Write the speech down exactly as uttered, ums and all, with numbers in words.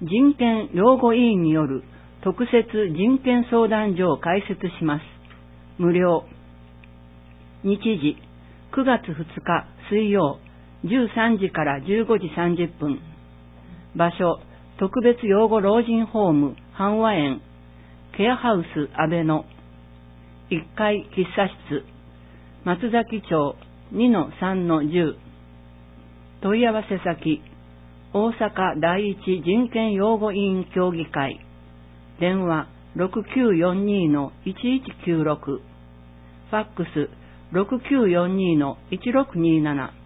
人権擁護委員による特設人権相談所を開設します。無料。日時、くがつふつか水曜、じゅうさんじからじゅうごじさんじゅっぷん。場所、特別養護老人ホーム、阪和園、ケアハウス阿部野。いっかい喫茶室、松崎町 にのさんのじゅう。問い合わせ先、大阪第一人権擁護委員協議会。電話 ろくきゅうよんに のいちいちきゅうろく。ファックス ろくきゅうよんに のいちろくになな。